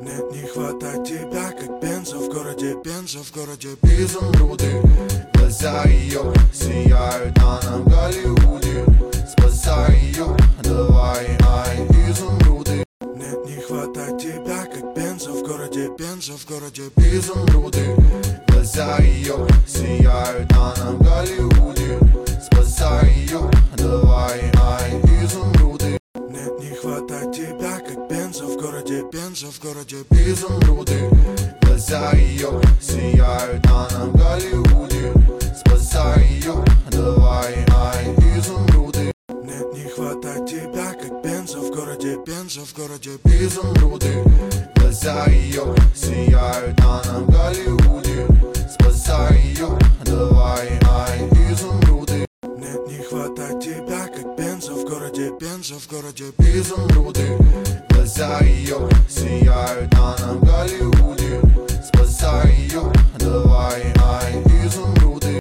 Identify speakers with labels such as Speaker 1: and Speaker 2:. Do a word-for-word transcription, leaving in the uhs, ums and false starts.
Speaker 1: Нет, не хватает тебя, как бенза в городе, бенза в городе. Изумруды, глаза ее сияют, она в Голливуде. Спасай ее, давай, ай, изумруды. Нет, не хватает тебя, как бенза в городе, бенза в городе. Изумруды, глаза ее сияют, она в Голливуде. Спасай ее, давай, ай, изумруды. Нет, не хватает тебя, как бенза в городе, бенза в городе. Изумруды, глаза ее сияют, она в Голливуде. Спасай ее, давай, ай, изумруды. Нет, не хватает тебя, как бенза в городе, бенза в городе. Изумруды, глаза ее сияют, она в Голливуде. Спасай ее, давай, ай, изумруды. Нет, не хватает тебя, как бенза в городе, бенза в городе. Изумруды.